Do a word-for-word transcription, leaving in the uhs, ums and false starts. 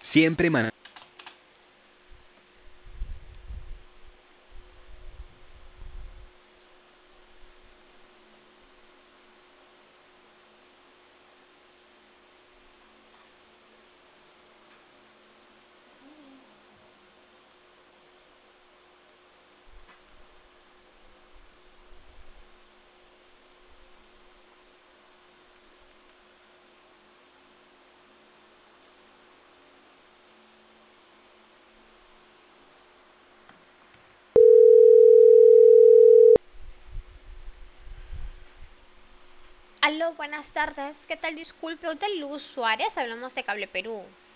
Siempre man- Aló, buenas tardes. ¿Qué tal? Disculpe, hotel Luz Suárez. Hablamos de Cable Perú.